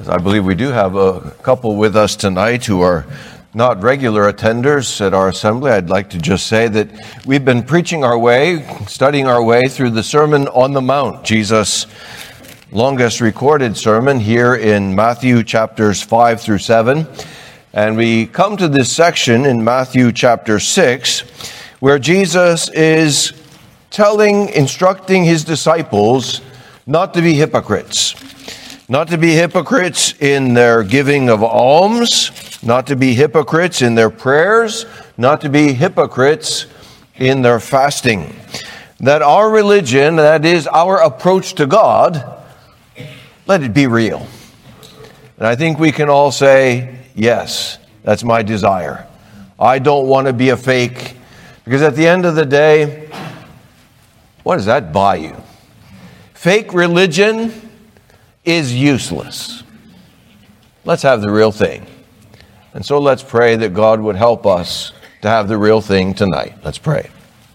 I believe we do have a couple with us tonight who are not regular attenders at our assembly. I'd like to just say that we've been preaching our way, studying our way through the Sermon on the Mount, Jesus' longest recorded sermon here in Matthew chapters 5 through 7. And we come to this section in Matthew chapter 6, where Jesus is instructing his disciples not to be hypocrites. Not to be hypocrites in their giving of alms, not to be hypocrites in their prayers, not to be hypocrites in their fasting. That our religion, that is our approach to God, let it be real. And I think we can all say, yes, that's my desire. I don't want to be a fake, because at the end of the day, what does that buy you? Fake religion is useless. Let's have the real thing. And so let's pray that God would help us to have the real thing tonight. Let's pray.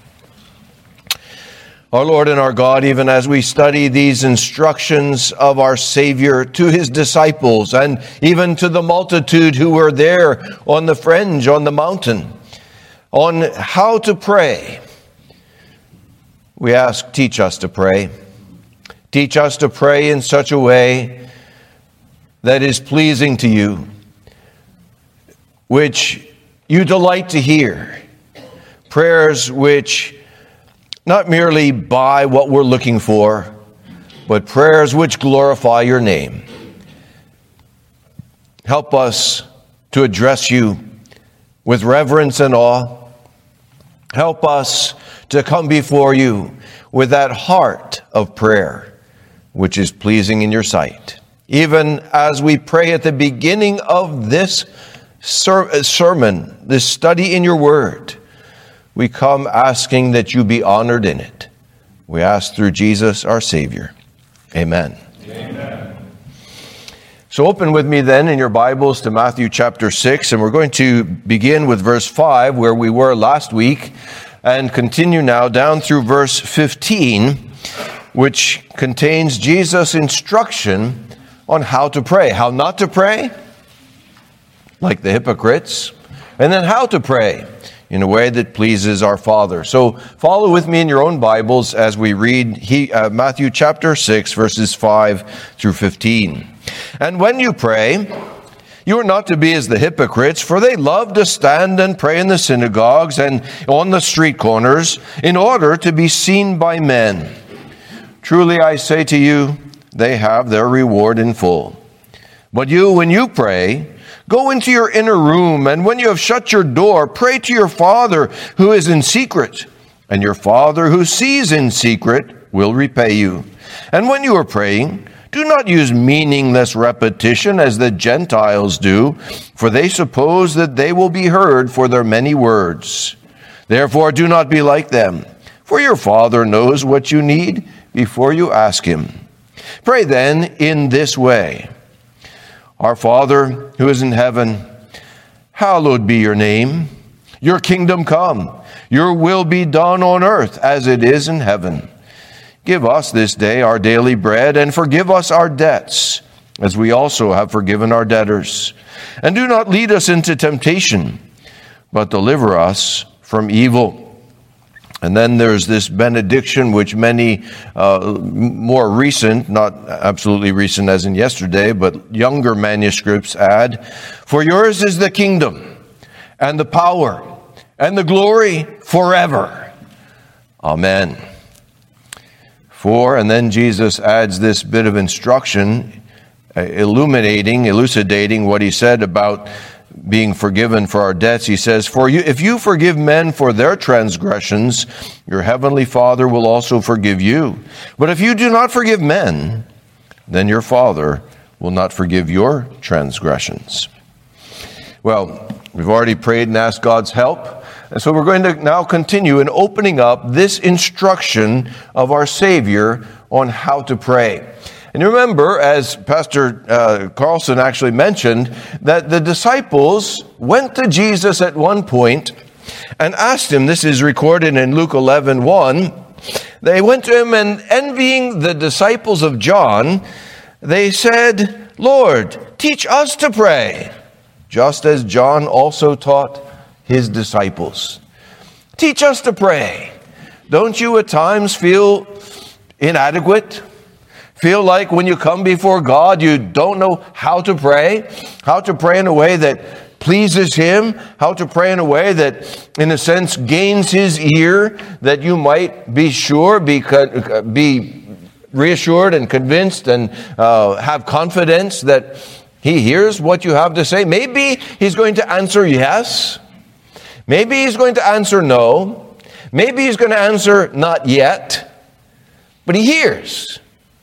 Our Lord and our God, even as we study these instructions of our Savior to his disciples and even to the multitude who were there on the fringe, on the mountain, on how to pray, we ask, teach us to pray. Teach us to pray in such a way that is pleasing to you, which you delight to hear. Prayers which not merely buy what we're looking for, but prayers which glorify your name. Help us to address you with reverence and awe. Help us to come before you with that heart of prayer, which is pleasing in your sight. Even as we pray at the beginning of this sermon, this study in your word, we come asking that you be honored in it. We ask through Jesus our Savior. Amen. Amen. So open with me then in your Bibles to Matthew chapter 6, and we're going to begin with verse 5, where we were last week, and continue now down through verse 15, which contains Jesus' instruction on how to pray. How not to pray, like the hypocrites, and then how to pray in a way that pleases our Father. So follow with me in your own Bibles as we read Matthew chapter 6, verses 5 through 15. And when you pray, you are not to be as the hypocrites, for they love to stand and pray in the synagogues and on the street corners in order to be seen by men. Truly I say to you, they have their reward in full. But you, when you pray, go into your inner room, and when you have shut your door, pray to your Father who is in secret, and your Father who sees in secret will repay you. And when you are praying, do not use meaningless repetition as the Gentiles do, for they suppose that they will be heard for their many words. Therefore do not be like them, for your Father knows what you need before you ask him. Pray then in this way. Our Father who is in heaven, hallowed be your name. Your kingdom come. Your will be done on earth as it is in heaven. Give us this day our daily bread, and forgive us our debts, as we also have forgiven our debtors. And do not lead us into temptation, but deliver us from evil. And then there's this benediction, which many more recent, not absolutely recent as in yesterday, but younger manuscripts add, for yours is the kingdom and the power and the glory forever. Amen. And then Jesus adds this bit of instruction, elucidating what he said about being forgiven for our debts. He says, if you forgive men for their transgressions, your heavenly Father will also forgive you. But if you do not forgive men, then your Father will not forgive your transgressions. Well, we've already prayed and asked God's help. And so we're going to now continue in opening up this instruction of our Savior on how to pray. And remember, as Pastor Carlson actually mentioned, that the disciples went to Jesus at one point and asked him, this is recorded in Luke 11:1, they went to him and envying the disciples of John, they said, Lord, teach us to pray, just as John also taught his disciples. Teach us to pray. Don't you at times feel inadequate? Feel like when you come before God, you don't know how to pray in a way that pleases Him, how to pray in a way that, in a sense, gains His ear, that you might be sure, be reassured and convinced and have confidence that He hears what you have to say. Maybe He's going to answer yes. Maybe He's going to answer no. Maybe He's going to answer not yet. But He hears.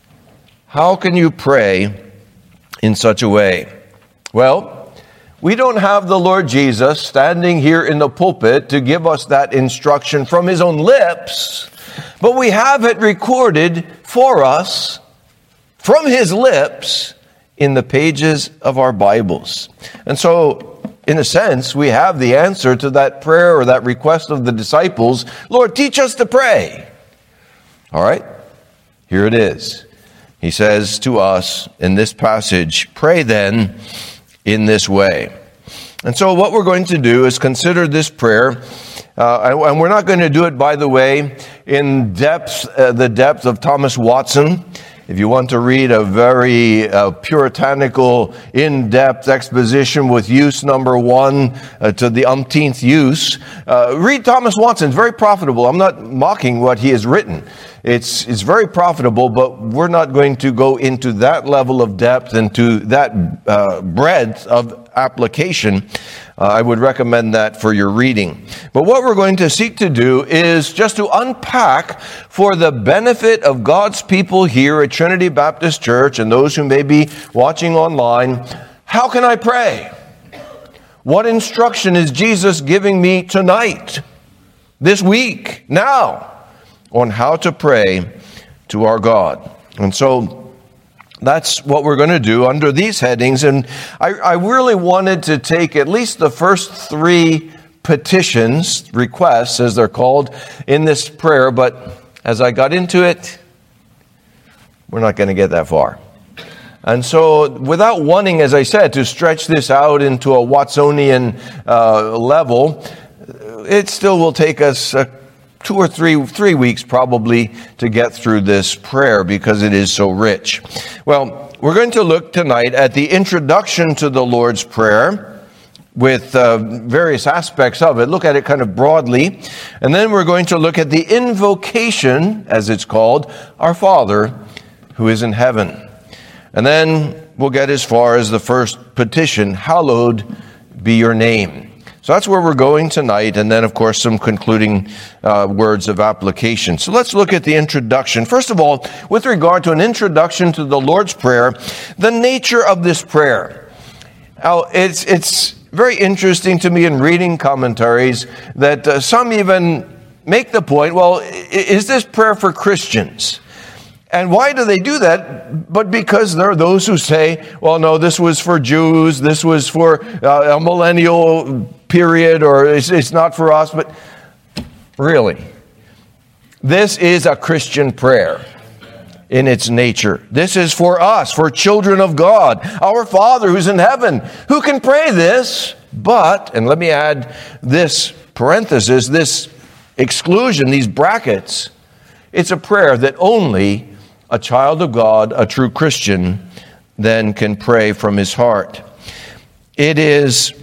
How can you pray in such a way? Well, we don't have the Lord Jesus standing here in the pulpit to give us that instruction from His own lips, but we have it recorded for us from His lips in the pages of our Bibles. And so, in a sense, we have the answer to that prayer or that request of the disciples. Lord, teach us to pray. All right, here it is. He says to us in this passage, pray then in this way. And so what we're going to do is consider this prayer, and we're not going to do it, by the way, in depth, the depth of Thomas Watson. If you want to read a very puritanical, in-depth exposition with use number 1 to the umpteenth use, read Thomas Watson. It's very profitable. I'm not mocking what he has written. It's very profitable, but we're not going to go into that level of depth and to that breadth of application. I would recommend that for your reading. But what we're going to seek to do is just to unpack, for the benefit of God's people here at Trinity Baptist Church and those who may be watching online, how can I pray? What instruction is Jesus giving me tonight, this week, now, on how to pray to our God? And so that's what we're going to do under these headings. And I really wanted to take at least the first 3 petitions, requests as they're called, in this prayer. But as I got into it, we're not going to get that far. And so without wanting, as I said, to stretch this out into a Watsonian level, it still will take us 2 or 3 weeks probably to get through this prayer because it is so rich. Well, we're going to look tonight at the introduction to the Lord's Prayer with various aspects of it. Look at it kind of broadly. And then we're going to look at the invocation, as it's called, Our Father who is in heaven. And then we'll get as far as the first petition, Hallowed be your name. So that's where we're going tonight, and then, of course, some concluding words of application. So let's look at the introduction. First of all, with regard to an introduction to the Lord's Prayer, the nature of this prayer. Now, it's very interesting to me in reading commentaries that some even make the point, well, is this prayer for Christians? And why do they do that? But because there are those who say, well, no, this was for Jews, this was for a millennial period, or it's not for us. But really, this is a Christian prayer in its nature. This is for us, for children of God, our Father who's in heaven. Who can pray this? But, and let me add this parenthesis, this exclusion, these brackets, it's a prayer that only a child of God, a true Christian, then can pray from his heart. It is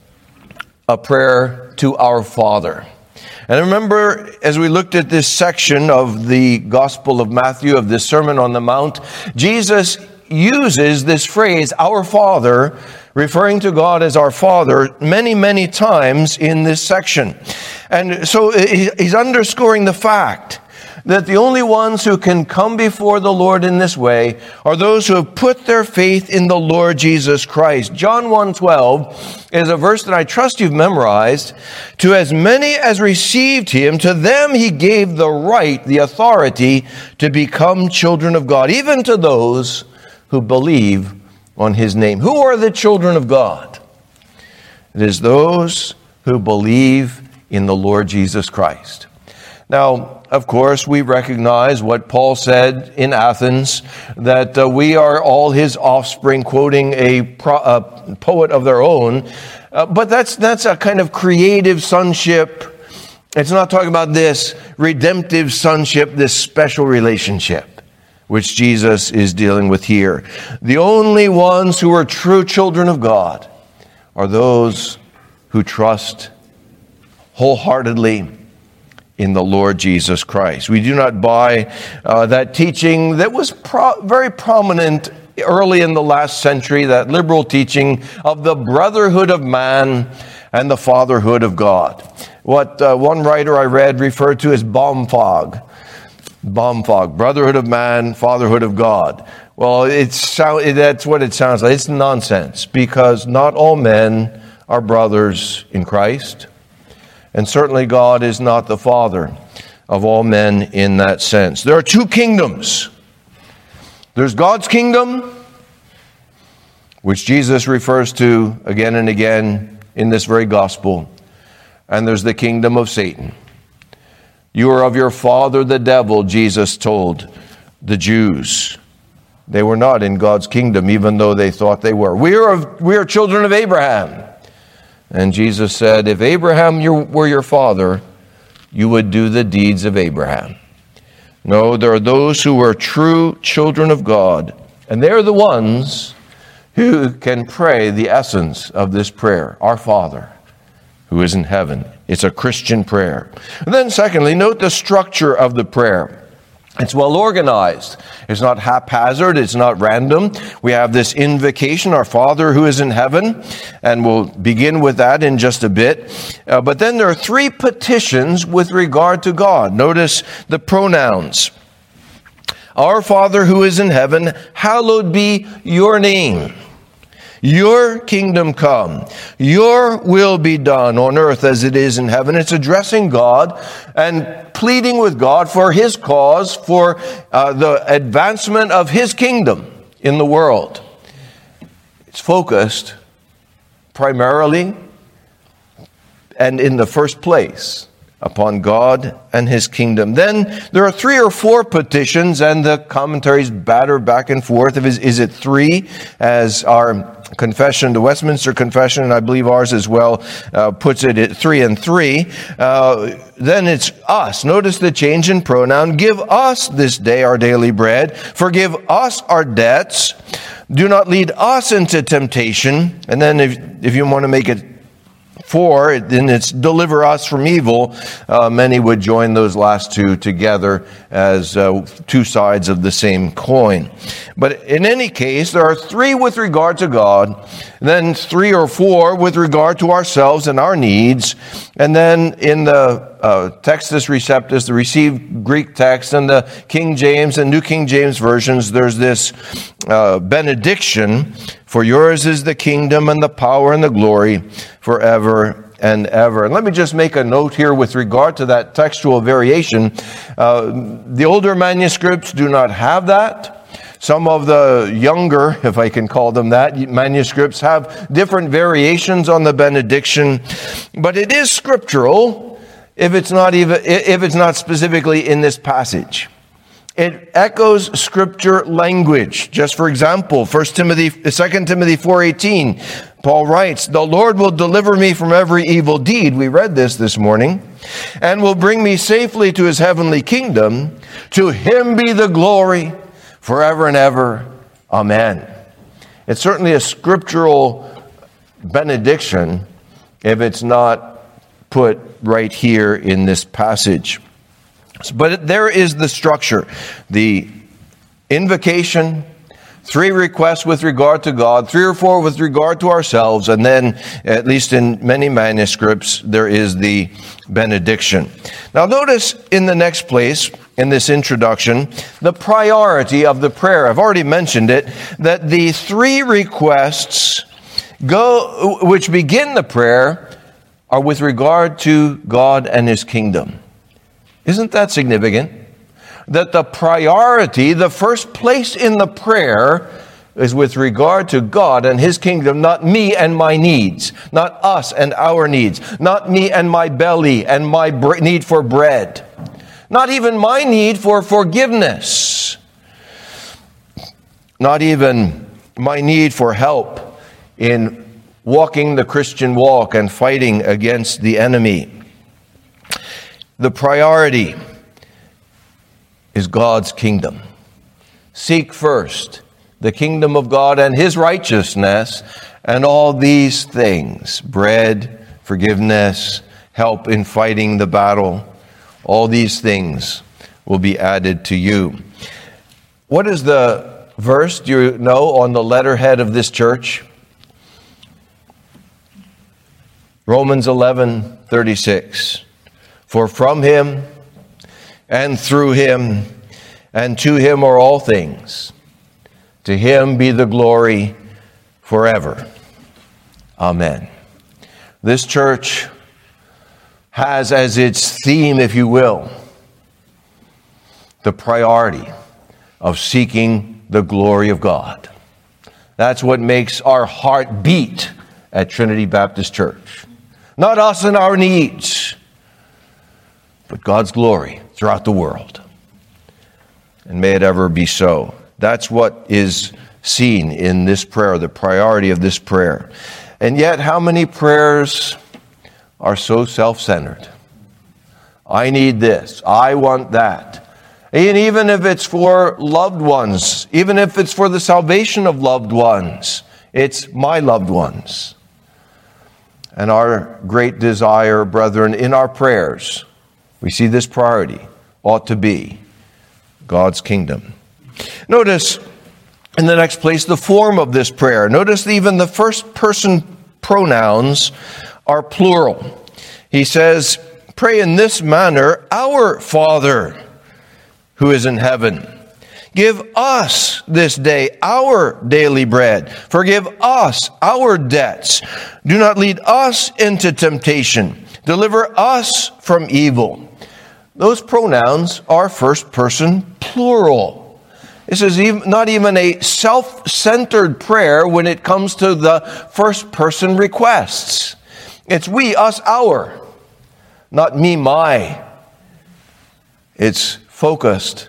a prayer to our Father. And remember, as we looked at this section of the Gospel of Matthew, of this Sermon on the Mount, Jesus uses this phrase, our Father, referring to God as our Father, many, many times in this section. And so he's underscoring the fact that the only ones who can come before the Lord in this way are those who have put their faith in the Lord Jesus Christ. John 1:12 is a verse that I trust you've memorized. To as many as received him, to them he gave the right, the authority to become children of God, even to those who believe on his name. Who are the children of God? It is those who believe in the Lord Jesus Christ. Now, of course, we recognize what Paul said in Athens, that we are all his offspring, quoting a poet of their own. But that's a kind of creative sonship. It's not talking about this redemptive sonship, this special relationship, which Jesus is dealing with here. The only ones who are true children of God are those who trust wholeheartedly in the Lord Jesus Christ. We do not buy that teaching that was very prominent early in the last century, that liberal teaching of the brotherhood of man and the fatherhood of God. What one writer I read referred to as Baumfog, brotherhood of man, fatherhood of God. Well, that's what it sounds like. It's nonsense, because not all men are brothers in Christ. And certainly God is not the father of all men in that sense. There are two kingdoms. There's God's kingdom, which Jesus refers to again and again in this very gospel. And there's the kingdom of Satan. You are of your father the devil, Jesus told the Jews. They were not in God's kingdom, even though they thought they were. We are children of Abraham. And Jesus said, if Abraham were your father, you would do the deeds of Abraham. No, there are those who are true children of God, and they're the ones who can pray the essence of this prayer, Our Father, who is in heaven. It's a Christian prayer. And then secondly, note the structure of the prayer. It's well organized. It's not haphazard. It's not random. We have this invocation, Our Father who is in heaven, and we'll begin with that in just a bit. But then there are three petitions with regard to God. Notice the pronouns. Our Father who is in heaven, hallowed be your name. Your kingdom come. Your will be done on earth as it is in heaven. It's addressing God and pleading with God for his cause, for the advancement of his kingdom in the world. It's focused primarily and in the first place upon God and his kingdom. Then there are three or four petitions, and the commentaries batter back and forth. Is it three, as our confession, the Westminster Confession, and I believe ours as well, puts it at 3 and 3. Then it's us. Notice the change in pronoun. Give us this day our daily bread. Forgive us our debts. Do not lead us into temptation. And then if you want to make it 4, then it's deliver us from evil. Many would join those last two together as two sides of the same coin. But in any case, there are 3 with regard to God, then 3 or 4 with regard to ourselves and our needs, and then in the Textus Receptus, the received Greek text, and the King James and New King James versions, there's this benediction. For yours is the kingdom and the power and the glory forever and ever. And let me just make a note here with regard to that textual variation. The older manuscripts do not have that. Some of the younger, if I can call them that, manuscripts have different variations on the benediction. But it is scriptural if it's not specifically in this passage. It echoes scripture language. Just for example, 2 Timothy 4:18, Paul writes, the Lord will deliver me from every evil deed. We read this morning. And will bring me safely to his heavenly kingdom. To him be the glory forever and ever. Amen. It's certainly a scriptural benediction if it's not put right here in this passage. But there is the structure. The invocation, 3 requests with regard to God, 3 or 4 with regard to ourselves, and then, at least in many manuscripts, there is the benediction. Now notice in the next place, in this introduction, the priority of the prayer. I've already mentioned it, that the 3 requests which begin the prayer are with regard to God and his kingdom. Isn't that significant? That the priority, the first place in the prayer, is with regard to God and his kingdom, not me and my needs, not us and our needs, not me and my belly and my need for bread. Not even my need for forgiveness. Not even my need for help in walking the Christian walk and fighting against the enemy. The priority is God's kingdom. Seek first the kingdom of God and his righteousness, and all these things, bread, forgiveness, help in fighting the battle, all these things will be added to you. What is the verse, do you know, on the letterhead of this church? Romans 11:36. For from him and through him and to him are all things. To him be the glory forever. Amen. This church has as its theme, if you will, the priority of seeking the glory of God. That's what makes our heart beat at Trinity Baptist Church. Not us and our needs, but God's glory throughout the world. And may it ever be so. That's what is seen in this prayer, the priority of this prayer. And yet, how many prayers are so self-centered? I need this. I want that. And even if it's for loved ones, even if it's for the salvation of loved ones, it's my loved ones. And our great desire, brethren, in our prayers, we see this priority ought to be God's kingdom. Notice in the next place the form of this prayer. Notice even the first person pronouns are plural. He says, pray in this manner, our Father who is in heaven. Give us this day our daily bread. Forgive us our debts. Do not lead us into temptation. Deliver us from evil. Those pronouns are first person plural. This is not even a self-centered prayer when it comes to the first person requests. It's we, us, our, not me, my. It's focused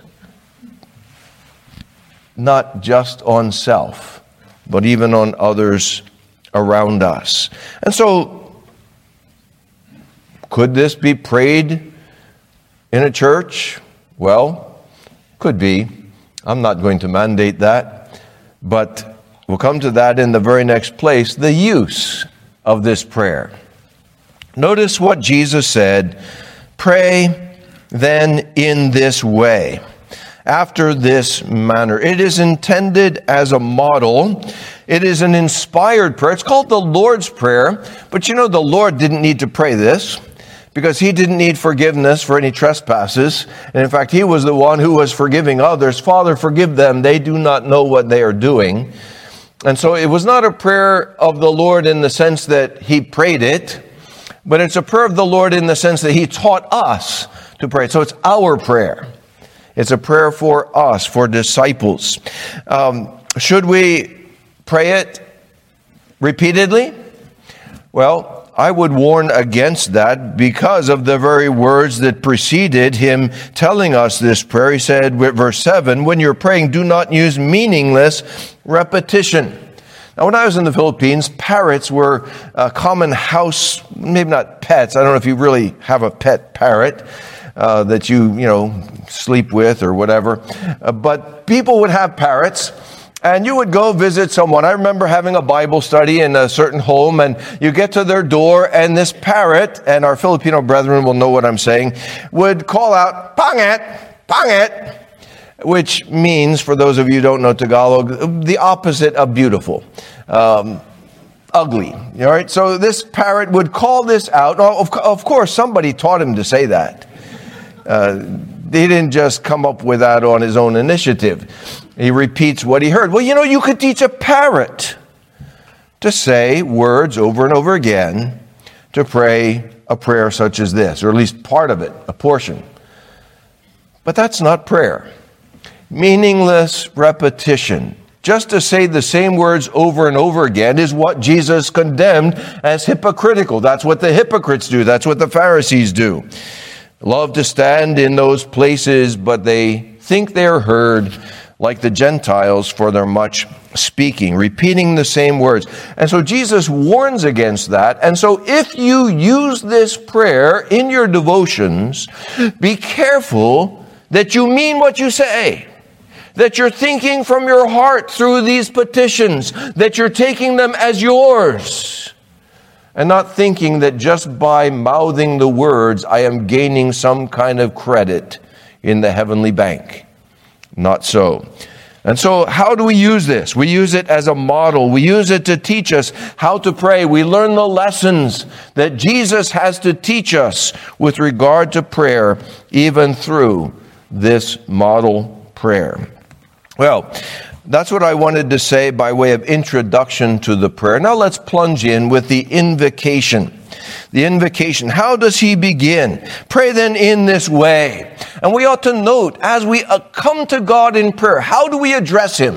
not just on self, but even on others around us. And so, could this be prayed in a church? Well, could be. I'm not going to mandate that, but we'll come to that in the very next place, the use of this prayer. Notice what Jesus said, pray then in this way, after this manner. It is intended as a model. It is an inspired prayer. It's called the Lord's Prayer, but you know the Lord didn't need to pray this, because he didn't need forgiveness for any trespasses. And in fact, he was the one who was forgiving others. Father, forgive them. They do not know what they are doing. And so it was not a prayer of the Lord in the sense that he prayed it, but it's a prayer of the Lord in the sense that he taught us to pray. So it's our prayer. It's a prayer for us, for disciples. Should we pray it repeatedly? Well, I would warn against that because of the very words that preceded him telling us this prayer. He said, verse 7, when you're praying, do not use meaningless repetition. Now, when I was in the Philippines, parrots were a common house, maybe not pets. I don't know if you really have a pet parrot that you sleep with or whatever. But people would have parrots. And you would go visit someone. I remember having a Bible study in a certain home, and you get to their door, and this parrot, and our Filipino brethren will know what I'm saying, would call out, "Pangit, pangit," which means, for those of you who don't know Tagalog, the opposite of beautiful, ugly. All right. So this parrot would call this out. Of course, somebody taught him to say that. He didn't just come up with that on his own initiative. He repeats what he heard. Well, you could teach a parrot to say words over and over again to pray a prayer such as this, or at least part of it, a portion. But that's not prayer. Meaningless repetition, just to say the same words over and over again, is what Jesus condemned as hypocritical. That's what the hypocrites do. That's what the Pharisees do. love to stand in those places, but they think they're heard, like the Gentiles, for their much speaking, repeating the same words. And so Jesus warns against that. And so if you use this prayer in your devotions, be careful that you mean what you say, that you're thinking from your heart through these petitions, that you're taking them as yours, and not thinking that just by mouthing the words, I am gaining some kind of credit in the heavenly bank. Not so. And so how do we use this? We use it as a model. We use it to teach us how to pray. We learn the lessons that Jesus has to teach us with regard to prayer, even through this model prayer. Well, that's what I wanted to say by way of introduction to the prayer. Now let's plunge in with the invocation. The invocation. How does he begin? Pray then in this way. And we ought to note, as we come to God in prayer, how do we address him?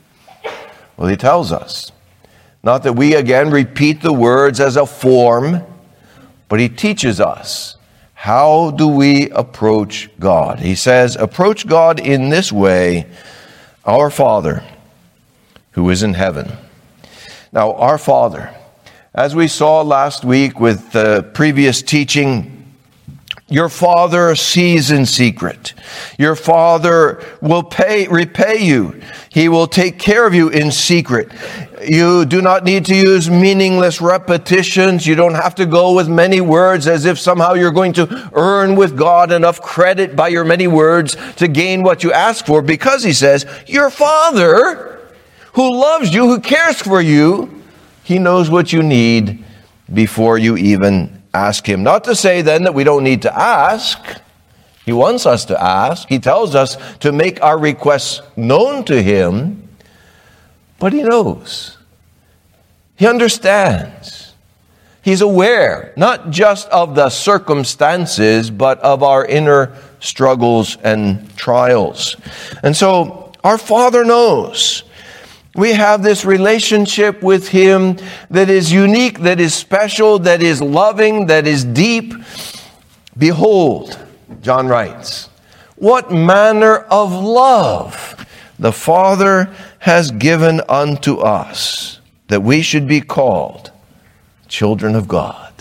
Well, he tells us. Not that we again repeat the words as a form, but he teaches us. How do we approach God? He says, approach God in this way, our Father, who is in heaven. Now, our Father, as we saw last week with the previous teaching, your Father sees in secret. Your Father will repay you. He will take care of you in secret. You do not need to use meaningless repetitions. You don't have to go with many words as if somehow you're going to earn with God enough credit by your many words to gain what you ask for, because he says, your Father who loves you, who cares for you, he knows what you need before you even ask him. Not to say then that we don't need to ask. He wants us to ask. He tells us to make our requests known to him. But he knows. He understands. He's aware, not just of the circumstances, but of our inner struggles and trials. And so our Father knows. We have this relationship with him that is unique, that is special, that is loving, that is deep. Behold, John writes, what manner of love the Father has given unto us, that we should be called children of God.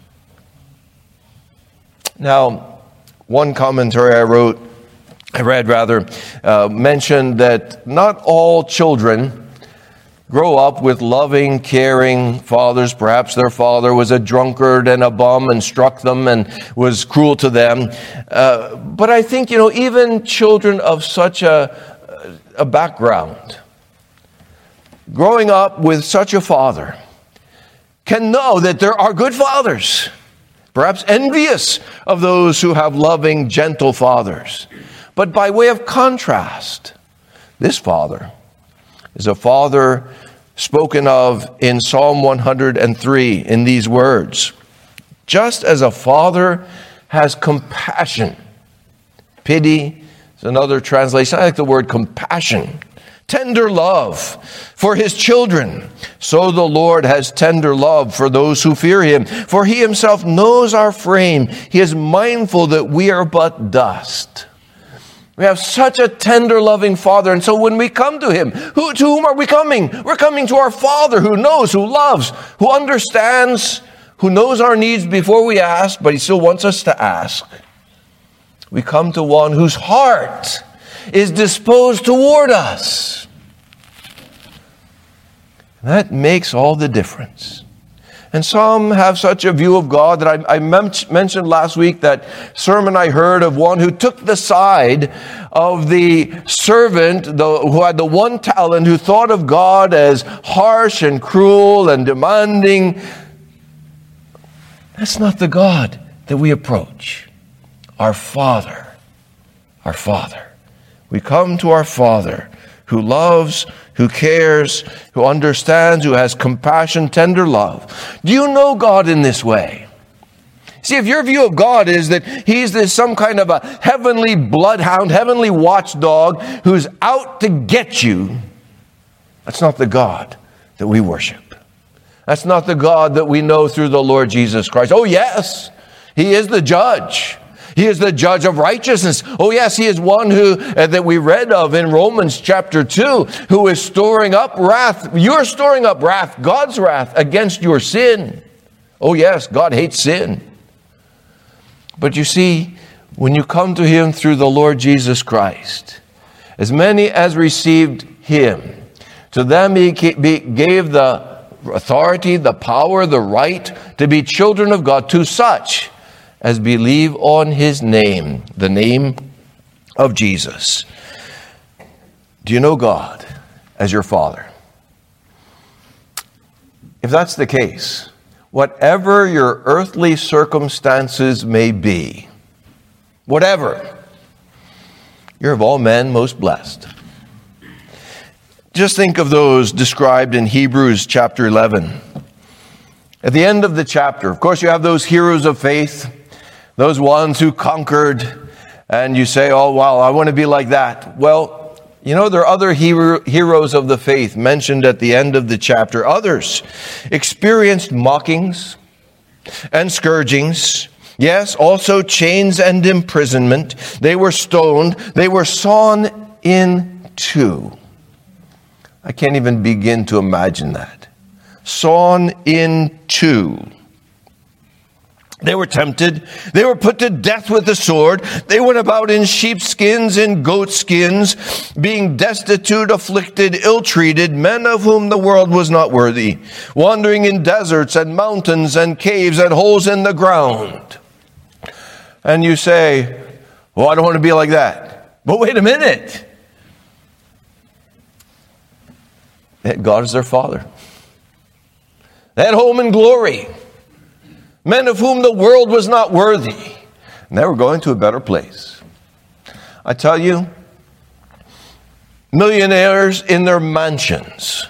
Now, one commentary I read mentioned that not all children grow up with loving, caring fathers. Perhaps their father was a drunkard and a bum and struck them and was cruel to them. But I think, even children of such a background, growing up with such a father, can know that there are good fathers, perhaps envious of those who have loving, gentle fathers. But by way of contrast, this father is a father spoken of in Psalm 103 in these words. Just as a father has compassion, pity is another translation. I like the word compassion. Tender love for his children. So the Lord has tender love for those who fear him. For he himself knows our frame. He is mindful that we are but dust. We have such a tender, loving Father. And so when we come to him, to whom are we coming? We're coming to our Father who knows, who loves, who understands, who knows our needs before we ask, but he still wants us to ask. We come to one whose heart is disposed toward us. That makes all the difference. And some have such a view of God that I mentioned last week, that sermon I heard of one who took the side of the servant who had the one talent, who thought of God as harsh and cruel and demanding. That's not the God that we approach. Our Father. Our Father. We come to our Father who loves, who cares, who understands, who has compassion, tender love. Do you know God in this way? See, if your view of God is that he's some kind of a heavenly bloodhound, heavenly watchdog who's out to get you, that's not the God that we worship. That's not the God that we know through the Lord Jesus Christ. Oh, yes, he is the judge. He is the judge of righteousness. Oh yes, he is one who that we read of in Romans chapter 2, who is storing up wrath. You're storing up wrath, God's wrath against your sin. Oh yes, God hates sin. But you see, when you come to him through the Lord Jesus Christ, as many as received him, to them he gave the authority, the power, the right to be children of God, to such as believe on his name, the name of Jesus. Do you know God as your Father? If that's the case, whatever your earthly circumstances may be, whatever, you're of all men most blessed. Just think of those described in Hebrews chapter 11. At the end of the chapter, of course, you have those heroes of faith, those ones who conquered, and you say, oh, wow, I want to be like that. Well, you know, there are other heroes of the faith mentioned at the end of the chapter. Others experienced mockings and scourgings. Yes, also chains and imprisonment. They were stoned. They were sawn in two. I can't even begin to imagine that. Sawn in two. They were tempted. They were put to death with the sword. They went about in sheepskins and goatskins, being destitute, afflicted, ill-treated, men of whom the world was not worthy, wandering in deserts and mountains and caves and holes in the ground. And you say, well, I don't want to be like that. But wait a minute. God is their Father. They had home and glory. Men of whom the world was not worthy. And they were going to a better place. I tell you, millionaires in their mansions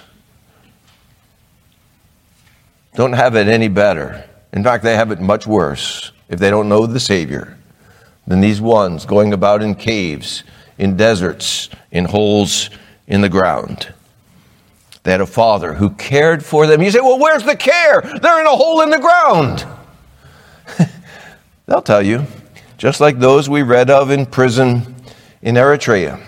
don't have it any better. In fact, they have it much worse if they don't know the Savior than these ones going about in caves, in deserts, in holes in the ground. They had a Father who cared for them. You say, well, where's the care? They're in a hole in the ground. They'll tell you, just like those we read of in prison in Eritrea,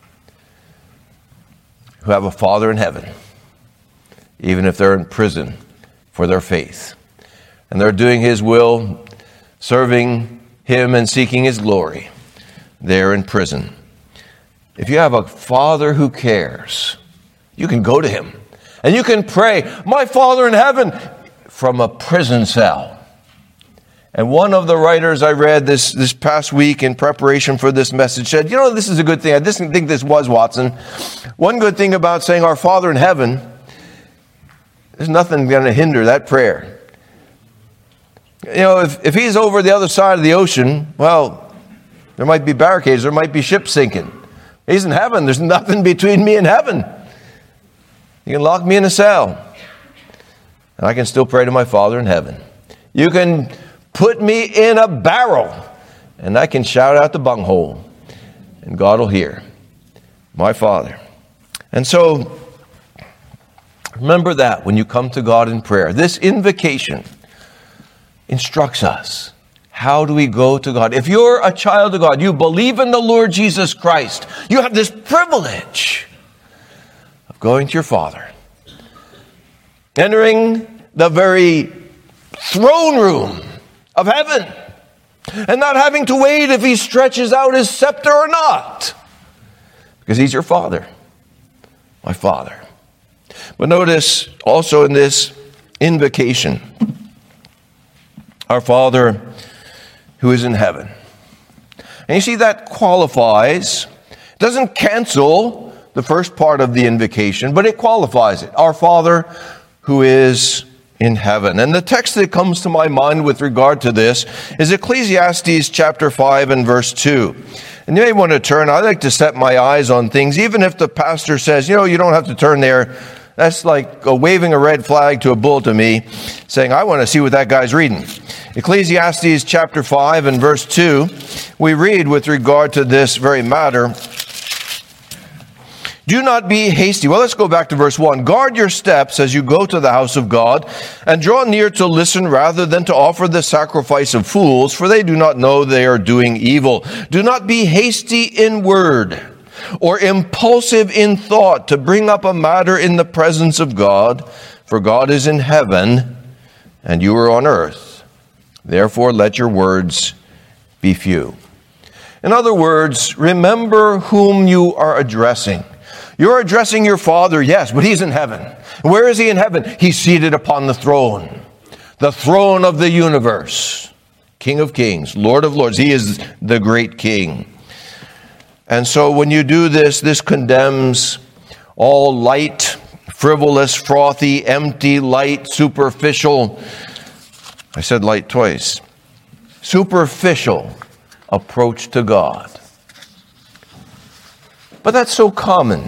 who have a Father in heaven, even if they're in prison for their faith. And they're doing his will, serving him and seeking his glory. They're in prison. If you have a Father who cares, you can go to him and you can pray, my Father in heaven, from a prison cell. And one of the writers I read this past week in preparation for this message said, you know, this is a good thing. I didn't think this was, Watson. One good thing about saying our Father in heaven, there's nothing going to hinder that prayer. You know, if he's over the other side of the ocean, well, there might be barricades, there might be ships sinking. He's in heaven. There's nothing between me and heaven. You can lock me in a cell, and I can still pray to my Father in heaven. You can put me in a barrel, and I can shout out the bunghole, and God will hear. My Father. And so, remember that when you come to God in prayer. This invocation instructs us. How do we go to God? If you're a child of God, you believe in the Lord Jesus Christ, you have this privilege of going to your Father, entering the very throne room of heaven, and not having to wait if he stretches out his scepter or not, because he's your Father, my Father. But notice also in this invocation, our Father who is in heaven. And you see, that qualifies, doesn't cancel the first part of the invocation, but it qualifies it. Our Father who is in heaven. And the text that comes to my mind with regard to this is Ecclesiastes chapter 5 and verse 2. And you may want to turn. I like to set my eyes on things, even if the pastor says, you know, you don't have to turn there. That's like waving a red flag to a bull to me, saying, I want to see what that guy's reading. Ecclesiastes chapter 5 and verse 2, we read with regard to this very matter, Do not be hasty. Well, let's go back to verse 1. Guard your steps as you go to the house of God, and draw near to listen rather than to offer the sacrifice of fools, for they do not know they are doing evil. Do not be hasty in word, or impulsive in thought to bring up a matter in the presence of God, for God is in heaven, and you are on earth. Therefore, let your words be few. In other words, remember whom you are addressing. You're addressing your Father, yes, but He's in heaven. Where is He in heaven? He's seated upon the throne of the universe. King of kings, Lord of lords. He is the great King. And so when you do this, this condemns all light, frivolous, frothy, empty, light, superficial. I said light twice. Superficial approach to God. But that's so common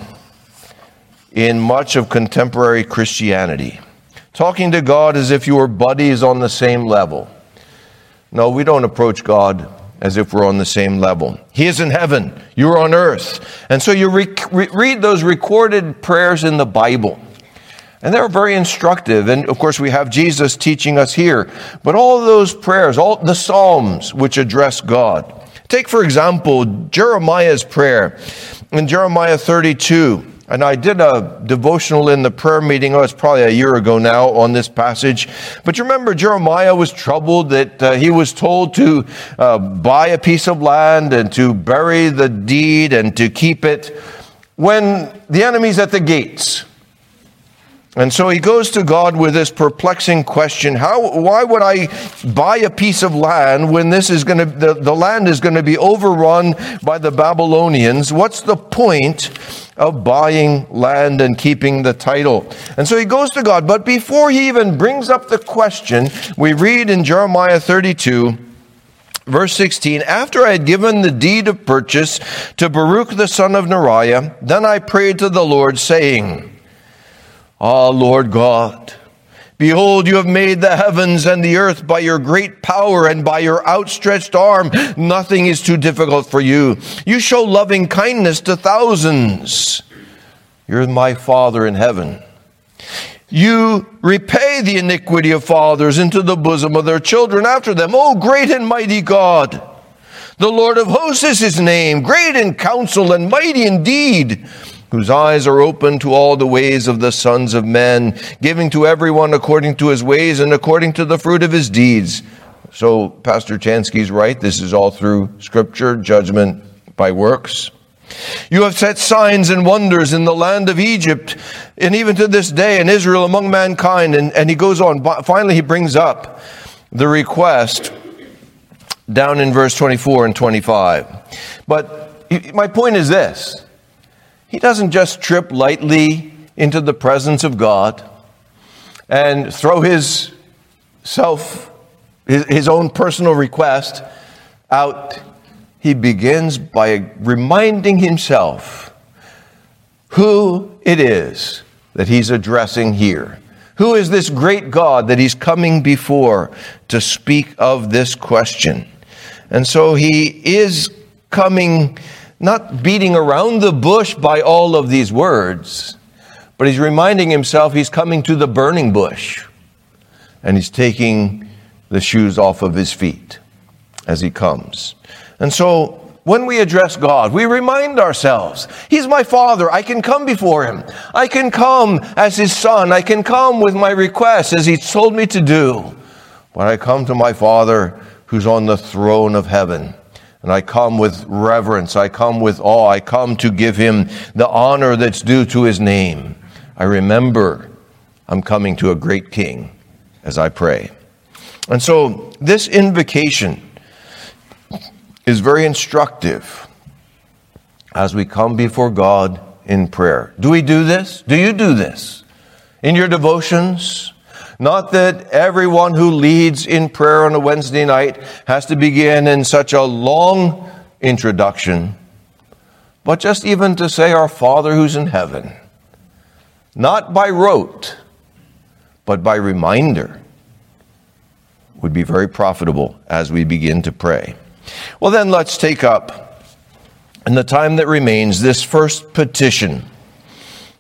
in much of contemporary Christianity. Talking to God as if you were buddies on the same level. No, we don't approach God as if we're on the same level. He is in heaven. You're on earth. And so you read those recorded prayers in the Bible. And they're very instructive. And of course, we have Jesus teaching us here. But all of those prayers, all the Psalms which address God. Take, for example, Jeremiah's prayer in Jeremiah 32. And I did a devotional in the prayer meeting, it's probably a year ago now, on this passage. But you remember Jeremiah was troubled that he was told to buy a piece of land and to bury the deed and to keep it when the enemy's at the gates. And so he goes to God with this perplexing question: why would I buy a piece of land when this is going to, the land is going to be overrun by the Babylonians? What's the point of buying land and keeping the title? And so he goes to God, but before he even brings up the question, we read in Jeremiah 32, verse 16, after I had given the deed of purchase to Baruch the son of Neriah, then I prayed to the Lord, saying, Ah, Lord God, behold, you have made the heavens and the earth by your great power and by your outstretched arm. Nothing is too difficult for you. You show loving kindness to thousands. You're my Father in heaven. You repay the iniquity of fathers into the bosom of their children after them. Oh, great and mighty God! The Lord of hosts is his name, great in counsel and mighty indeed, whose eyes are open to all the ways of the sons of men, giving to everyone according to his ways and according to the fruit of his deeds. So Pastor Chansky's right. This is all through Scripture, judgment by works. You have set signs and wonders in the land of Egypt, and even to this day in Israel among mankind. And he goes on. Finally, he brings up the request down in verse 24 and 25. But my point is this. He doesn't just trip lightly into the presence of God and throw his own personal request out. He begins by reminding himself who it is that he's addressing here. Who is this great God that he's coming before to speak of this question? And so he is coming, not beating around the bush by all of these words, but he's reminding himself he's coming to the burning bush, and he's taking the shoes off of his feet as he comes. And so when we address God, we remind ourselves, he's my Father. I can come before him. I can come as his son. I can come with my requests as he's told me to do. But I come to my Father who's on the throne of heaven. And I come with reverence. I come with awe. I come to give him the honor that's due to his name. I remember I'm coming to a great king as I pray. And so this invocation is very instructive as we come before God in prayer. Do we do this? Do you do this in your devotions? Not that everyone who leads in prayer on a Wednesday night has to begin in such a long introduction, but just even to say, Our Father who's in heaven, not by rote, but by reminder, would be very profitable as we begin to pray. Well, then let's take up, in the time that remains, this first petition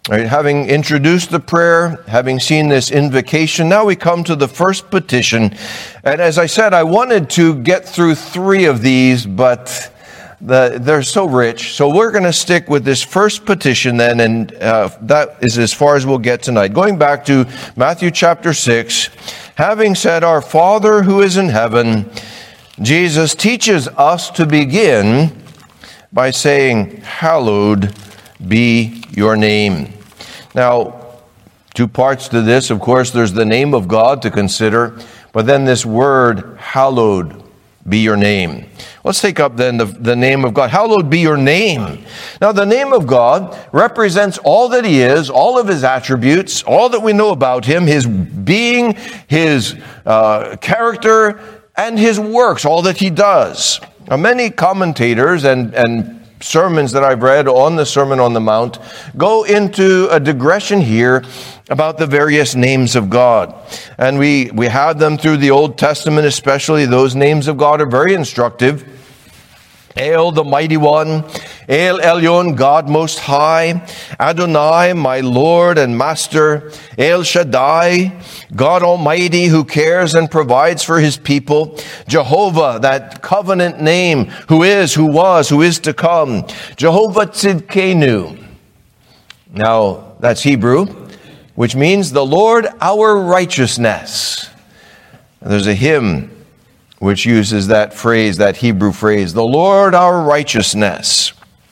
All right, having introduced the prayer, having seen this invocation, now we come to the first petition. And as I said, I wanted to get through 3 of these, but they're so rich. So we're going to stick with this first petition then, and that is as far as we'll get tonight. Going back to Matthew chapter 6, having said, "Our Father who is in heaven," Jesus teaches us to begin by saying, "Hallowed be your name." Now, 2 parts to this. Of course, there's the name of God to consider, but then this word, hallowed be your name. Let's take up then the name of God. Hallowed be your name. Now, the name of God represents all that he is, all of his attributes, all that we know about him, his being, his character, and his works, all that he does. Now, many commentators and sermons that I've read on the Sermon on the Mount go into a digression here about the various names of God. And we have them through the Old Testament, especially. Those names of God are very instructive. El, the Mighty One. El Elyon, God Most High. Adonai, my Lord and Master. El Shaddai, God Almighty, who cares and provides for his people. Jehovah, that covenant name, who is, who was, who is to come. Jehovah Tzidkenu. Now, that's Hebrew, which means the Lord our righteousness. And there's a hymn which uses that phrase, that Hebrew phrase, the Lord our righteousness.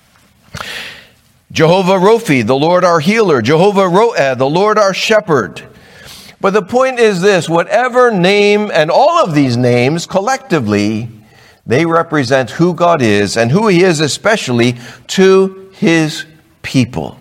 Jehovah Rophi, the Lord our healer. Jehovah Roeh, the Lord our shepherd. But the point is this, whatever name, and all of these names collectively, they represent who God is and who he is especially to his people.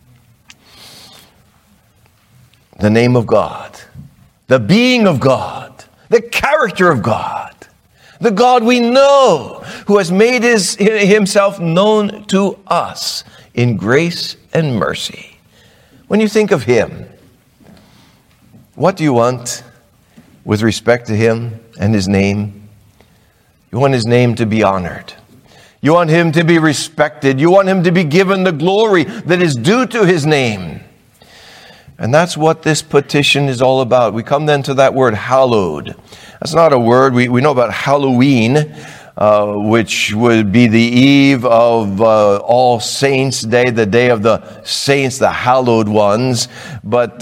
The name of God, the being of God, the character of God, the God we know, who has made himself known to us in grace and mercy. When you think of him, what do you want with respect to him and his name? You want his name to be honored. You want him to be respected. You want him to be given the glory that is due to his name. And that's what this petition is all about. We come then to that word hallowed. That's not a word. We know about Halloween, which would be the eve of All Saints' Day, the day of the saints, the hallowed ones. But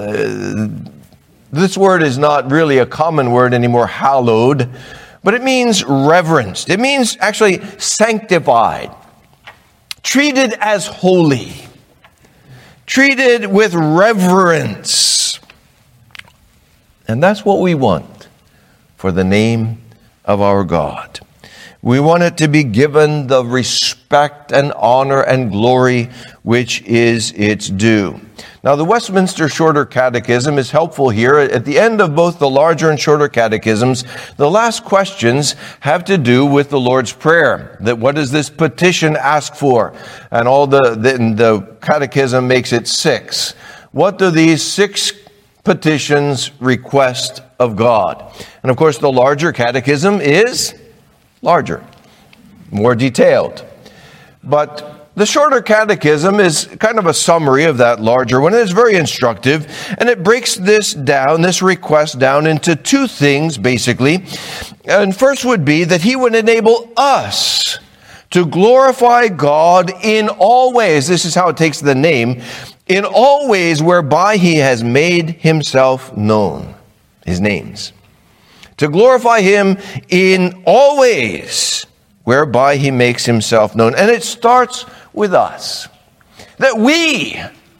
this word is not really a common word anymore, hallowed. But it means reverenced. It means actually sanctified, treated as holy, treated with reverence. And that's what we want for the name of our God. We want it to be given the respect and honor and glory which is its due. Now, the Westminster Shorter Catechism is helpful here. At the end of both the larger and shorter catechisms, the last questions have to do with the Lord's Prayer. That what does this petition ask for? And the catechism makes it 6. What do these 6 petitions request of God? And of course, the larger catechism is larger, more detailed. But the shorter catechism is kind of a summary of that larger one. It's very instructive, and it breaks this request down into 2 things, basically. And first would be that he would enable us to glorify God in all ways. This is how it takes the name. In all ways whereby he has made himself known. His names. To glorify him in all ways whereby he makes himself known. And it starts with us. That we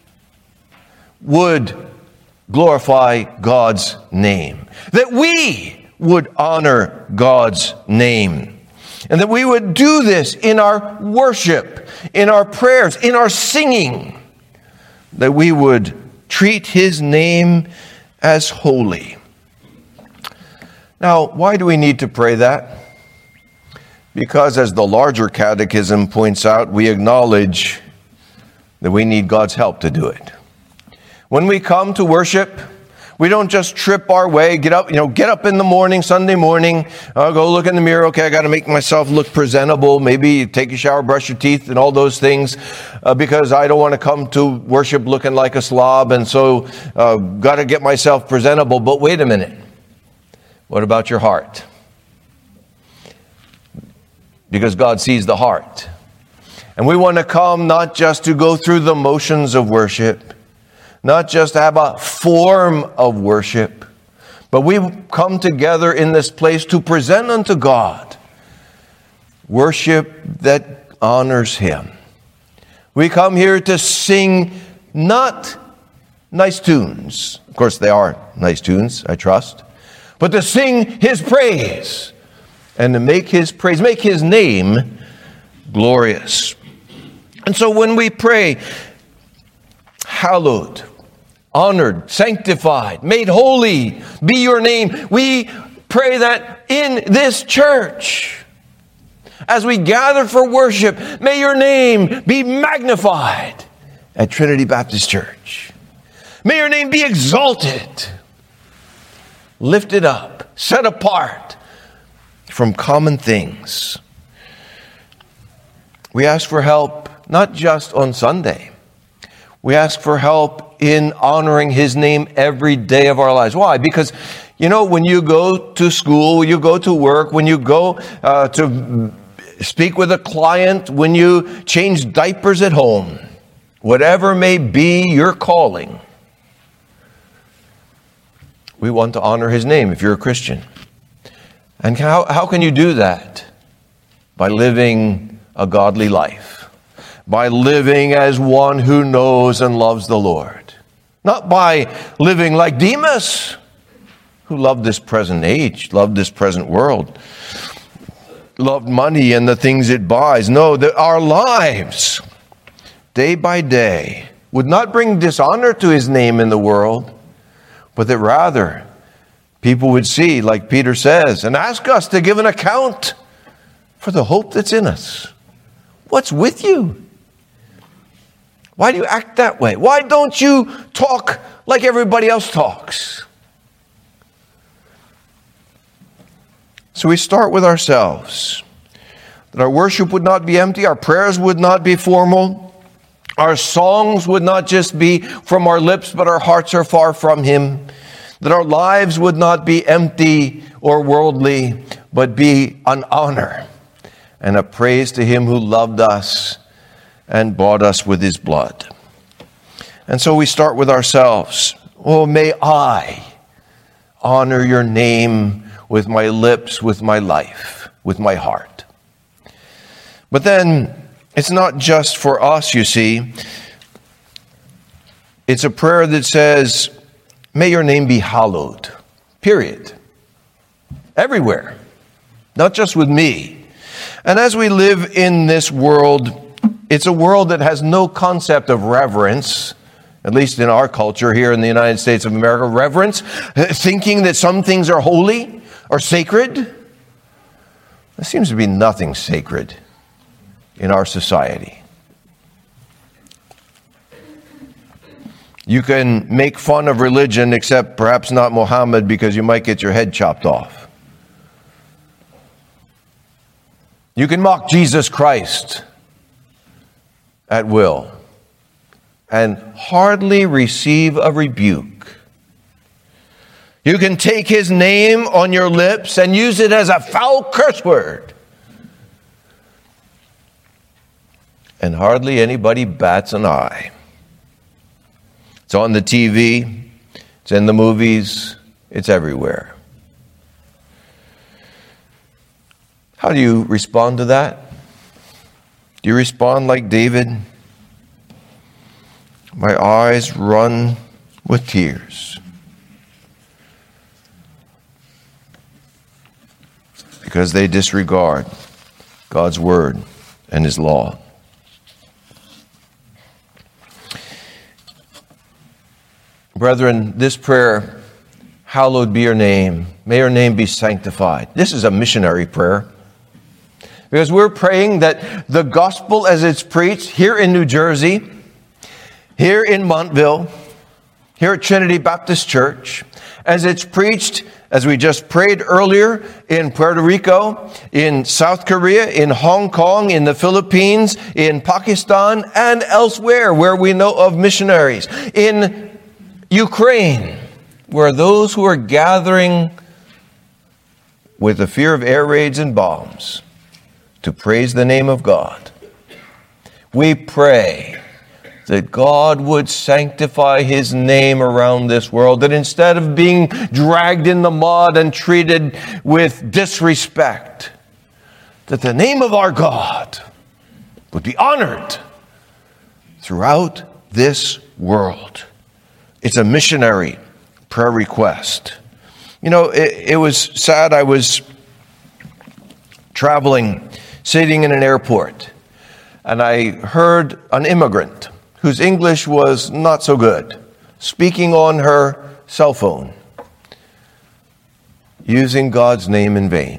would glorify God's name. That we would honor God's name. And that we would do this in our worship, in our prayers, in our singing. That we would treat his name as holy. Now, why do we need to pray that? Because as the larger catechism points out, we acknowledge that we need God's help to do it. When we come to worship, We don't just trip our way, get up in the morning, Sunday morning, go look in the mirror. Okay, I got to make myself look presentable. Maybe take a shower, brush your teeth and all those things because I don't want to come to worship looking like a slob. And so got to get myself presentable. But wait a minute. What about your heart? Because God sees the heart. And we want to come not just to go through the motions of worship, not just have a form of worship, but we come together in this place to present unto God worship that honors Him. We come here to sing not nice tunes. Of course, they are nice tunes, I trust. But to sing His praise and to make His praise, make His name glorious. And so when we pray, hallowed, honored, sanctified, made holy be your name, we pray that in this church, as we gather for worship, may your name be magnified at Trinity Baptist Church. May your name be exalted, lifted up, set apart from common things. We ask for help not just on Sunday. We ask for help in honoring His name every day of our lives. Why? Because, when you go to school, when you go to work, when you go to speak with a client, when you change diapers at home, whatever may be your calling, we want to honor His name if you're a Christian. And how can you do that? By living a godly life. By living as one who knows and loves the Lord. Not by living like Demas, who loved this present age, loved this present world, loved money and the things it buys. No, that our lives, day by day, would not bring dishonor to His name in the world, but that rather people would see, like Peter says, and ask us to give an account for the hope that's in us. What's with you? Why do you act that way? Why don't you talk like everybody else talks? So we start with ourselves. That our worship would not be empty, our prayers would not be formal, our songs would not just be from our lips, but our hearts are far from Him. That our lives would not be empty or worldly, but be an honor and a praise to Him who loved us and bought us with His blood. And so we start with ourselves. Oh, may I honor your name with my lips, with my life, with my heart. But then it's not just for us, you see. It's a prayer that says, may your name be hallowed, period. Everywhere, not just with me. And as we live in this world, it's a world that has no concept of reverence, at least in our culture here in the United States of America. Reverence, thinking that some things are holy or sacred. There seems to be nothing sacred in our society. You can make fun of religion, except perhaps not Muhammad, because you might get your head chopped off. You can mock Jesus Christ at will and hardly receive a rebuke. You can take His name on your lips and use it as a foul curse word, and hardly anybody bats an eye. It's on the TV, it's in the movies, it's everywhere. How do you respond to that? Do you respond like David? My eyes run with tears because they disregard God's word and His law. Brethren, this prayer, hallowed be your name, may your name be sanctified. This is a missionary prayer. Because we're praying that the gospel as it's preached here in New Jersey, here in Montville, here at Trinity Baptist Church, as it's preached, as we just prayed earlier, in Puerto Rico, in South Korea, in Hong Kong, in the Philippines, in Pakistan, and elsewhere where we know of missionaries, in Ukraine, where those who are gathering with the fear of air raids and bombs to praise the name of God. We pray that God would sanctify His name around this world, that instead of being dragged in the mud and treated with disrespect, that the name of our God would be honored throughout this world. It's a missionary prayer request. You know, it was sad. I was traveling, sitting in an airport, and I heard an immigrant whose English was not so good, speaking on her cell phone, using God's name in vain.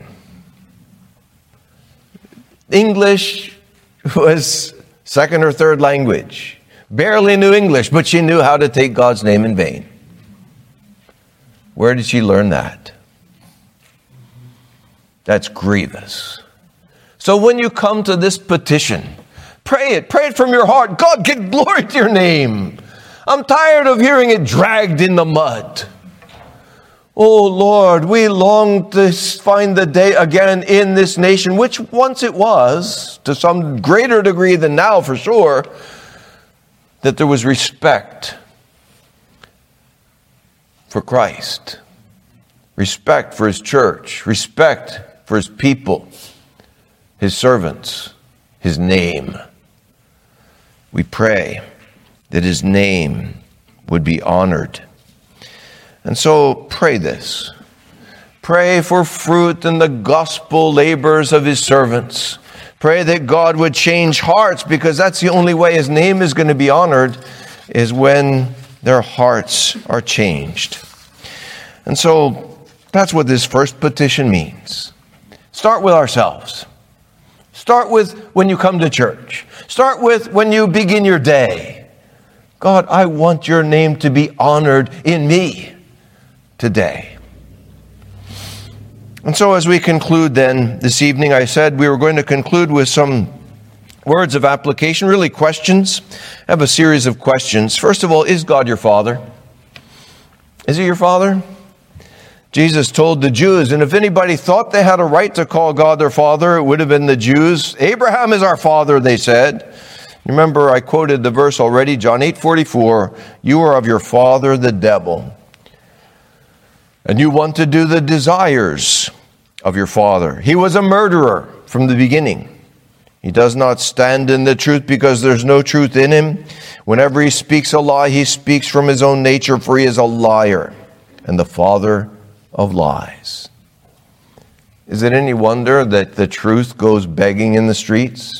English was second or third language. Barely knew English, but she knew how to take God's name in vain. Where did she learn that? That's grievous. So when you come to this petition, pray it from your heart. God, give glory to your name. I'm tired of hearing it dragged in the mud. Oh Lord, we long to find the day again in this nation, which once it was, to some greater degree than now for sure, that there was respect for Christ, respect for His church, respect for His people, His servants, His name. We pray that His name would be honored. And so pray this. Pray for fruit in the gospel labors of His servants. Pray that God would change hearts, because that's the only way His name is going to be honored, is when their hearts are changed. And so that's what this first petition means. Start with ourselves. Start with when you come to church. Start with when you begin your day. God, I want your name to be honored in me today. And so as we conclude then this evening, I said we were going to conclude with some words of application, really questions. I have a series of questions. First of all, is God your Father? Is He your Father? Jesus told the Jews, and if anybody thought they had a right to call God their Father, it would have been the Jews. Abraham is our father, they said. Remember, I quoted the verse already, John 8:44, you are of your father, the devil, and you want to do the desires of your father. He was a murderer from the beginning. He does not stand in the truth because there's no truth in him. Whenever he speaks a lie, he speaks from his own nature, for he is a liar and the father of lies. Is it any wonder that the truth goes begging in the streets?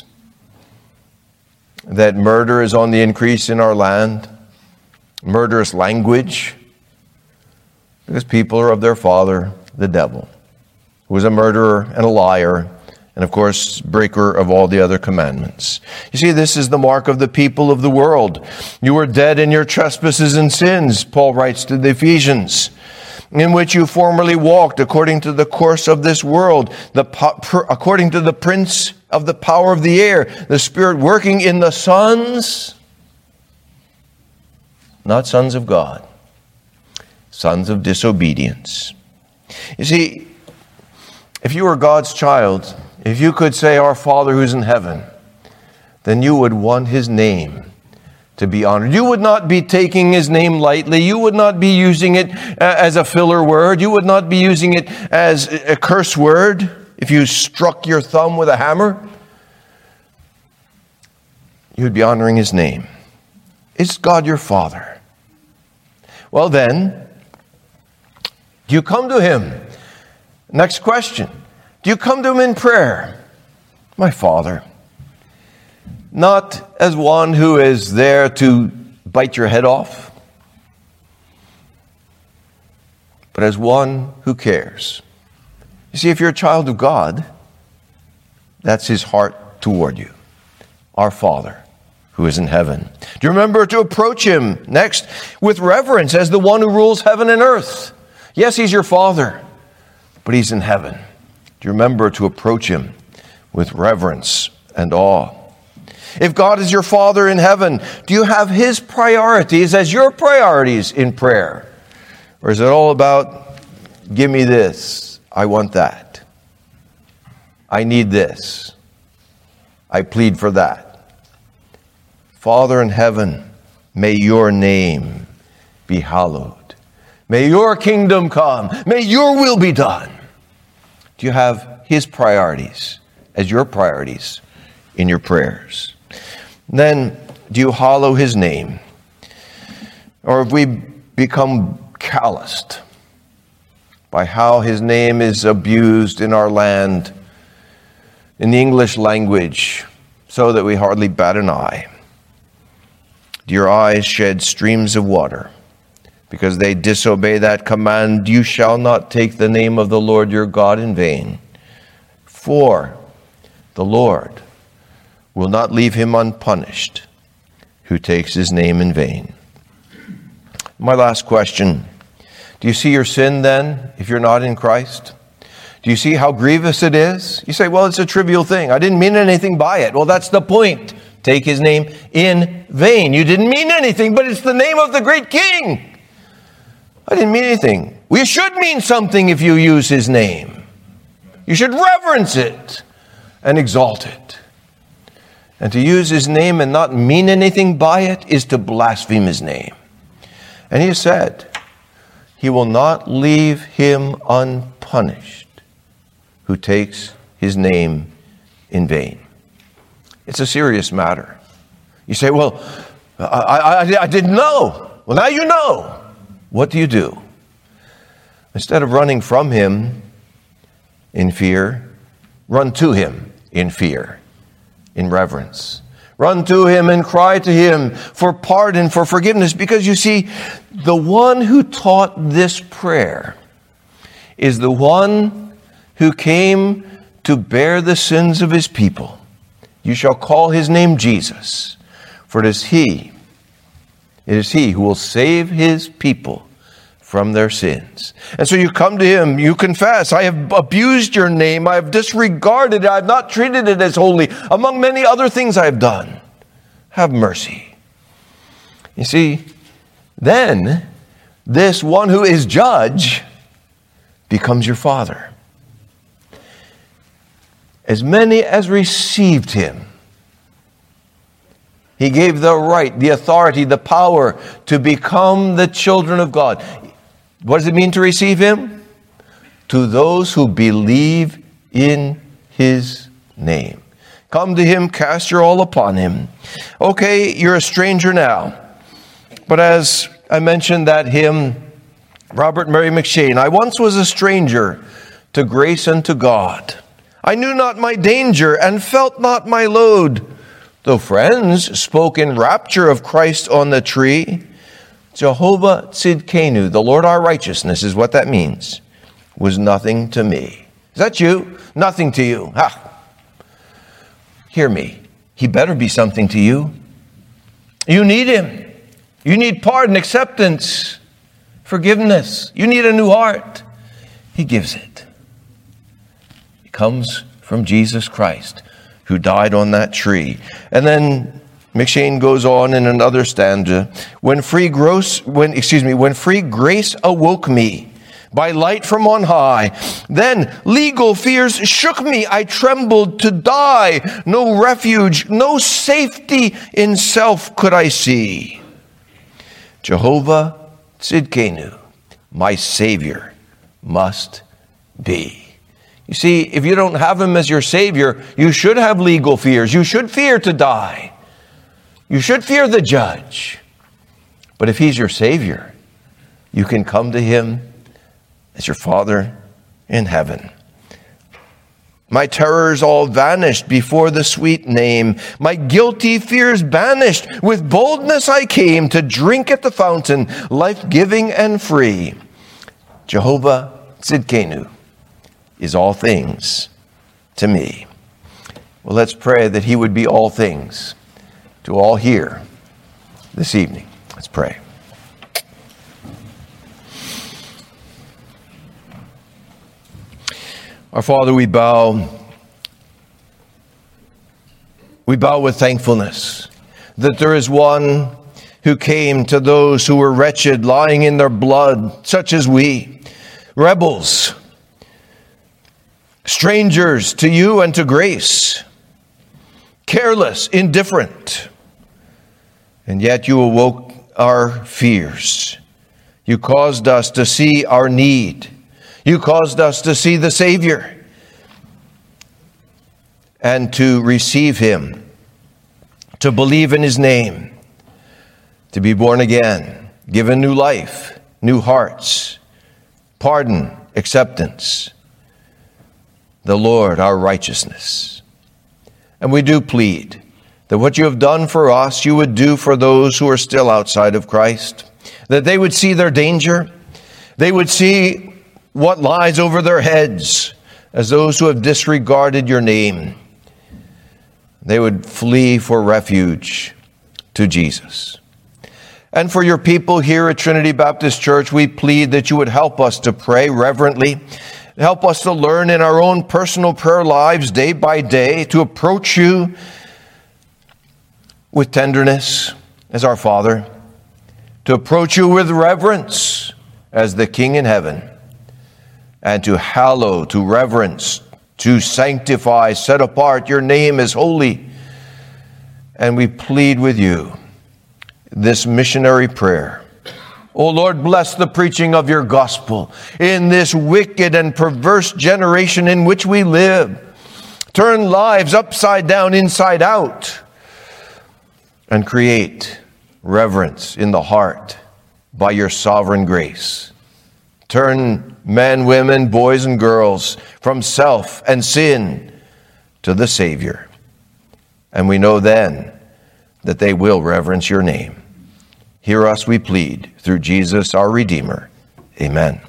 That murder is on the increase in our land? Murderous language? Because people are of their father, the devil, who is a murderer and a liar, and of course, breaker of all the other commandments. You see, this is the mark of the people of the world. You were dead in your trespasses and sins, Paul writes to the Ephesians, in which you formerly walked according to the course of this world, according to the prince of the power of the air, the spirit working in the sons, not sons of God, sons of disobedience. You see, if you were God's child, if you could say, our Father who's in heaven, then you would want His name to be honored. You would not be taking His name lightly. You would not be using it as a filler word. You would not be using it as a curse word if you struck your thumb with a hammer. You would be honoring His name. Is God your Father? Well then, do you come to Him? Next question. Do you come to Him in prayer? My Father. Not as one who is there to bite your head off, but as one who cares. You see, if you're a child of God, that's His heart toward you. Our Father, who is in heaven. Do you remember to approach him next with reverence as the one who rules heaven and earth? Yes, he's your Father, but he's in heaven. Do you remember to approach him with reverence and awe? If God is your Father in heaven, do you have his priorities as your priorities in prayer? Or is it all about, give me this, I want that, I need this, I plead for that? Father in heaven, may your name be hallowed. May your kingdom come. May your will be done. Do you have his priorities as your priorities in your prayers? Then, do you hallow his name? Or have we become calloused by how his name is abused in our land, in the English language, so that we hardly bat an eye? Do your eyes shed streams of water because they disobey that command, you shall not take the name of the Lord your God in vain? For the Lord will not leave him unpunished who takes his name in vain. My last question, do you see your sin then if you're not in Christ? Do you see how grievous it is? You say, well, it's a trivial thing. I didn't mean anything by it. Well, that's the point. Take his name in vain. You didn't mean anything, but it's the name of the great King. I didn't mean anything. We should mean something if you use his name. You should reverence it and exalt it. And to use his name and not mean anything by it is to blaspheme his name. And he said, he will not leave him unpunished who takes his name in vain. It's a serious matter. You say, well, I didn't know. Well, now you know. What do? Instead of running from him in fear, run to him in fear, in reverence. Run to him and cry to him for pardon, for forgiveness. Because you see, the one who taught this prayer is the one who came to bear the sins of his people. You shall call his name Jesus, for it is he who will save his people from their sins. And so you come to him, you confess, I have abused your name, I have disregarded it, I have not treated it as holy, among many other things I have done. Have mercy. You see, then this one who is judge becomes your Father. As many as received him, he gave the right, the authority, the power to become the children of God. What does it mean to receive him? To those who believe in his name. Come to him, cast your all upon him. Okay, you're a stranger now. But as I mentioned that hymn, Robert Murray M'Cheyne, I once was a stranger to grace and to God. I knew not my danger and felt not my load. Though friends spoke in rapture of Christ on the tree, Jehovah Tzidkenu, the Lord our righteousness, is what that means, was nothing to me. Is that you? Nothing to you. Ha! Hear me. He better be something to you. You need him. You need pardon, acceptance, forgiveness. You need a new heart. He gives it. It comes from Jesus Christ, who died on that tree. And then M'Cheyne goes on in another stanza. When free grace awoke me by light from on high, then legal fears shook me. I trembled to die. No refuge, no safety in self could I see. Jehovah Tzidkenu, my Savior, must be. You see, if you don't have him as your Savior, you should have legal fears. You should fear to die. You should fear the judge. But if he's your Savior, you can come to him as your Father in heaven. My terrors all vanished before the sweet name. My guilty fears banished. With boldness I came to drink at the fountain, life-giving and free. Jehovah Tzidkenu is all things to me. Well, let's pray that he would be all things to all here this evening. Let's pray. Our Father, we bow with thankfulness that there is one who came to those who were wretched, lying in their blood, such as we, rebels, strangers to you and to grace, careless, indifferent, and yet you awoke our fears. You caused us to see our need. You caused us to see the Savior and to receive him, to believe in his name, to be born again, given new life, new hearts, pardon, acceptance, the Lord, our righteousness. And we do plead that what you have done for us, you would do for those who are still outside of Christ, that they would see their danger, they would see what lies over their heads as those who have disregarded your name. They would flee for refuge to Jesus. And for your people here at Trinity Baptist Church, we plead that you would help us to pray reverently, help us to learn in our own personal prayer lives day by day to approach you with tenderness as our Father, to approach you with reverence as the King in heaven, and to hallow, to reverence, to sanctify, set apart your name as holy. And we plead with you this missionary prayer. O Lord, bless the preaching of your gospel in this wicked and perverse generation in which we live. Turn lives upside down, inside out, and create reverence in the heart by your sovereign grace. Turn men, women, boys, and girls from self and sin to the Savior. And we know then that they will reverence your name. Hear us, we plead, through Jesus our Redeemer. Amen.